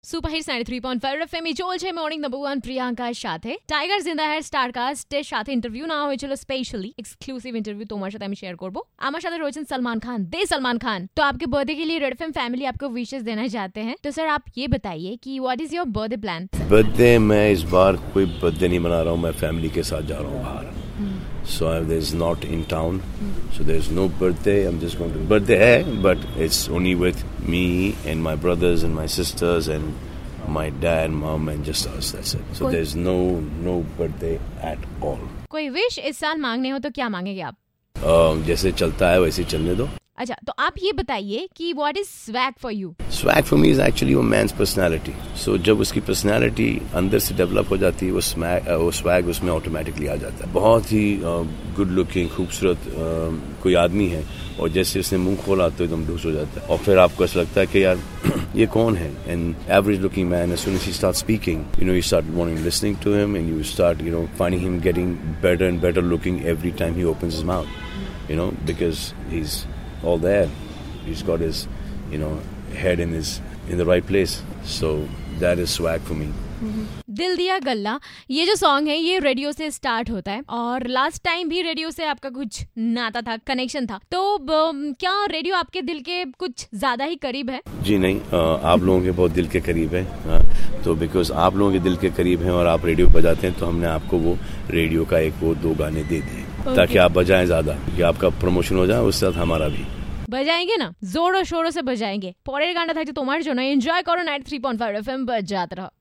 superhit 93.5 এফএমে চলছে morning number 1 প্রিয়াঙ্কার সাথে টাইগার জিন্দাহের স্টারকাস্টের সাথে ইন্টারভিউ নেওয়া হয়েছিল স্পেশালি एक्सक्लूसिव इंटरव्यू তোমার সাথে আমি শেয়ার করব আমার সাথে রয়েছেন सलमान खान दे सलमान खान तो आपके बर्थडे के लिए रेड एफएम फैमिली आपको विशेस देना चाहते हैं तो सर आप ये बताइए कि what is your birthday plan birthday मैं इस बार कोई बर्थडे नहीं मना रहा हूँ मैं फैमिली के साथ जा रहा हूँ बाहर so there's not in town so there's no birthday I'm just going to birthday hai but it's only with me and my brothers and my sisters and my dad mom and just us that's it so there's no birthday at all कोई wish इस साल मांगने हो तो क्या मांगेंगे आप जैसे चलता है वैसे चलने दो अच्छा तो आप ये बताइए कि what is swag for you swag for me is actually वो मैन्स पर्सनालिटी सो जब उसकी पर्सनालिटी अंदर से डेवलप हो जाती है वो स्वैग उसमें ऑटोमेटिकली आ जाता है बहुत ही गुड लुकिंग खूबसूरत कोई आदमी है और जैसे उसने मुंह खोला तो एकदम डूस हो जाता है और फिर आपको ऐसा लगता है कि यार ये कौन है and average looking man as soon as he starts speaking you start wanting listening to him and you start finding him getting better and better looking every time he opens his mouth because he's all there he's got his head in the right place so that is swag for me दिल दिया गल्ला ये जो song है ये radio से start होता है और लास्ट टाइम भी रेडियो से आपका कुछ नाता था कनेक्शन था तो क्या रेडियो आपके दिल के कुछ ज्यादा ही करीब है जी नहीं आप लोगों के बहुत दिल के करीब है तो बिकॉज आप लोगों के दिल के करीब हैं और आप रेडियो बजाते हैं तो हमने आपको वो रेडियो का एक वो 2 गाने दे दिए ताकि आप बजाएं ज्यादा कि आपका प्रमोशन हो जाए उसके साथ हमारा भी बजाएंगे ना जोरों शोरों से बजाएंगे পরের গানটা থাকছে তোমার জন্য এনজয় করো 93.5 এফএম বাজাতে রहो